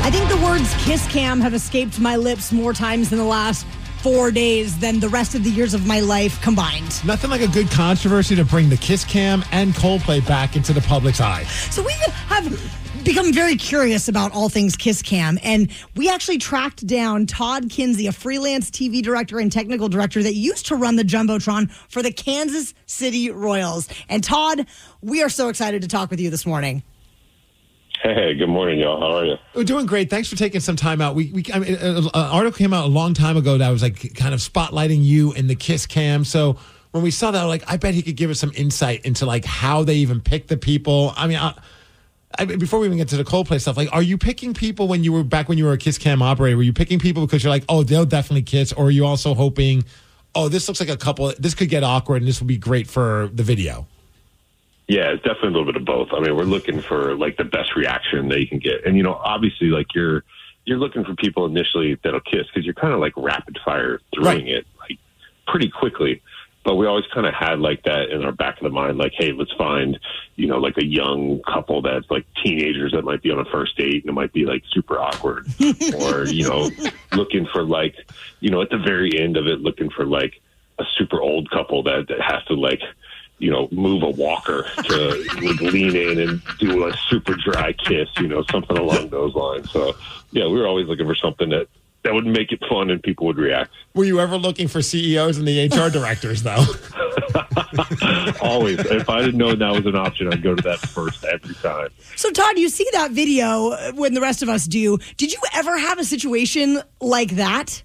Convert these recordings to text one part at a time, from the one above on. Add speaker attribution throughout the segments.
Speaker 1: I think the words kiss cam have escaped my lips more times in the last 4 days than the rest of the years of my life combined.
Speaker 2: Nothing like a good controversy to bring the kiss cam and Coldplay back into the public's eye.
Speaker 1: So we have become very curious about all things kiss cam, and we actually tracked down Todd Kinsey, a freelance TV director and technical director that used to run the Jumbotron for the Kansas City Royals. And Todd, we are so excited to talk with you this morning.
Speaker 3: Hey, good morning, y'all. How are you?
Speaker 2: We're doing great. Thanks for taking some time out. An article came out a long time ago that was like kind of spotlighting you and the kiss cam. So when we saw that, like, I bet he could give us some insight into like how they even pick the people. I mean, before we even get to the Coldplay stuff, like, are you picking people when you were a kiss cam operator? Were you picking people because you're like, oh, they'll definitely kiss, or are you also hoping, oh, this looks like a couple, this could get awkward and this will be great for the video?
Speaker 3: Yeah, it's definitely a little bit of both. I mean, we're looking for like the best reaction that you can get, and you know, obviously, like you're looking for people initially that'll kiss because you're kind of like rapid fire throwing it like pretty quickly. But we always kind of had like that in our back of the mind, like, hey, let's find, you know, like a young couple that's like teenagers that might be on a first date and it might be like super awkward, or you know, looking for like, you know, at the very end of it, looking for like a super old couple that has to like, you know, move a walker to like lean in and do a super dry kiss, you know, something along those lines. So, yeah, we were always looking for something that would make it fun and people would react.
Speaker 2: Were you ever looking for CEOs and the HR directors, though?
Speaker 3: Always. If I didn't know that was an option, I'd go to that first every time.
Speaker 1: So, Todd, you see that video when the rest of us do. Did you ever have a situation like that?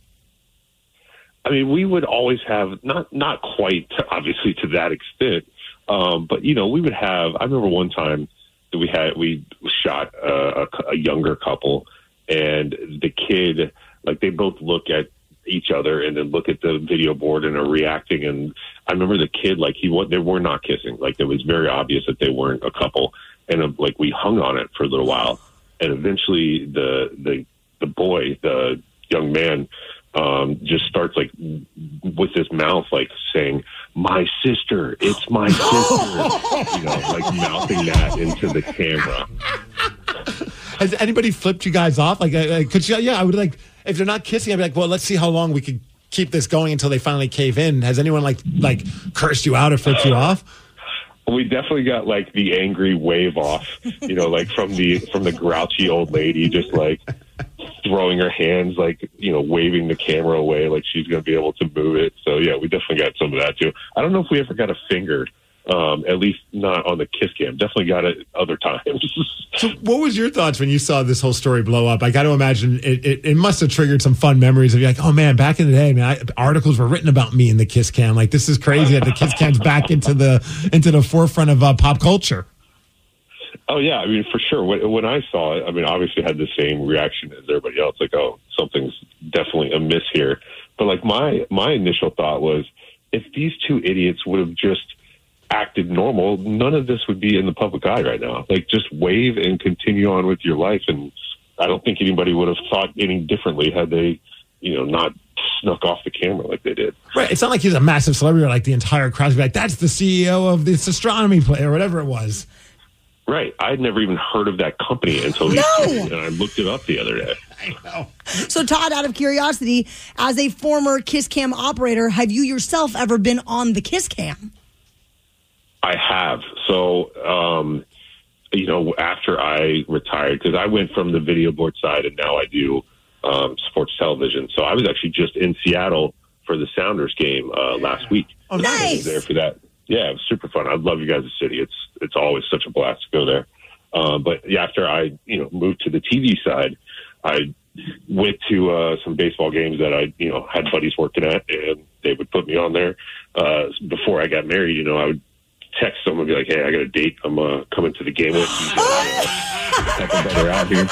Speaker 3: I mean, we would always have, not quite, obviously, to that extent, but, you know, we would have, I remember one time that we shot a younger couple, and the kid, like, they both look at each other and then look at the video board and are reacting, and I remember the kid, like, they were not kissing. Like, it was very obvious that they weren't a couple, and, like, we hung on it for a little while, and eventually the boy, the young man, just starts like with his mouth like saying, "My sister, it's my sister," you know, like mouthing that into the camera.
Speaker 2: Has anybody flipped you guys off? Like, could you? Yeah, I would like if they're not kissing. I'd be like, well, let's see how long we could keep this going until they finally cave in. Has anyone like cursed you out or flipped you off?
Speaker 3: We definitely got like the angry wave off, you know, like from the grouchy old lady, just like throwing her hands, like, you know, waving the camera away like she's going to be able to move it. So, yeah, we definitely got some of that, too. I don't know if we ever got a finger, at least not on the kiss cam. Definitely got it other times.
Speaker 2: So what was your thoughts when you saw this whole story blow up? I got to imagine it must have triggered some fun memories of you like, oh, man, back in the day, man, articles were written about me in the kiss cam. Like, this is crazy that the kiss cam's back into the forefront of pop culture.
Speaker 3: Oh, yeah. I mean, for sure. When I saw it, I mean, obviously had the same reaction as everybody else. Like, oh, something's definitely amiss here. But, like, my initial thought was, if these two idiots would have just acted normal, none of this would be in the public eye right now. Like, just wave and continue on with your life. And I don't think anybody would have thought any differently had they, you know, not snuck off the camera like they did.
Speaker 2: Right. It's not like he's a massive celebrity or like the entire crowd would be like, that's the CEO of this astronomy play or whatever it was.
Speaker 3: Right. I had never even heard of that company until and I looked it up the other day.
Speaker 2: I know.
Speaker 1: So, Todd, out of curiosity, as a former kiss cam operator, have you yourself ever been on the kiss cam?
Speaker 3: I have. So, you know, after I retired, because I went from the video board side and now I do sports television. So I was actually just in Seattle for the Sounders game last week.
Speaker 1: Oh, nice.
Speaker 3: I was there for that. Yeah, it was super fun. I love you guys' city. It's always such a blast to go there. But yeah, after I, you know, moved to the TV side, I went to some baseball games that I, you know, had buddies working at, and they would put me on there. Before I got married, you know, I would text someone and be like, hey, I got a date. I'm coming to the game with you. Have a brother out here.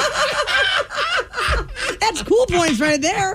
Speaker 1: That's cool points right there.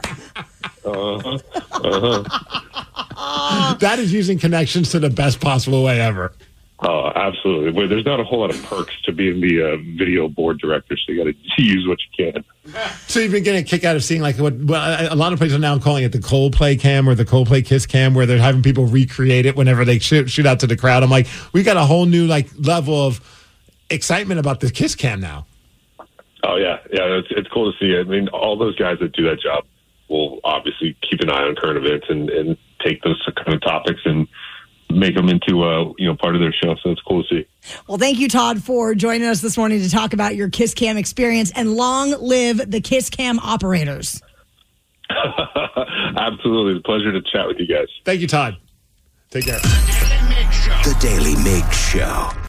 Speaker 2: That is using connections to the best possible way ever.
Speaker 3: Oh, absolutely. Well, there's not a whole lot of perks to being the video board director, so you got to use what you can.
Speaker 2: So you've been getting a kick out of seeing like what a lot of places are now calling it the Coldplay cam or the Coldplay kiss cam, where they're having people recreate it whenever they shoot out to the crowd. I'm like, we got a whole new like level of excitement about the kiss cam now.
Speaker 3: Oh yeah, it's cool to see. I mean, all those guys that do that job will obviously keep an eye on current events and take those kind of topics and make them into part of their show. So it's cool to see.
Speaker 1: Well, thank you, Todd, for joining us this morning to talk about your Kiss Cam experience, and long live the Kiss Cam operators.
Speaker 3: Absolutely, it's a pleasure to chat with you guys.
Speaker 2: Thank you, Todd. Take care.
Speaker 4: The Daily Mig Show.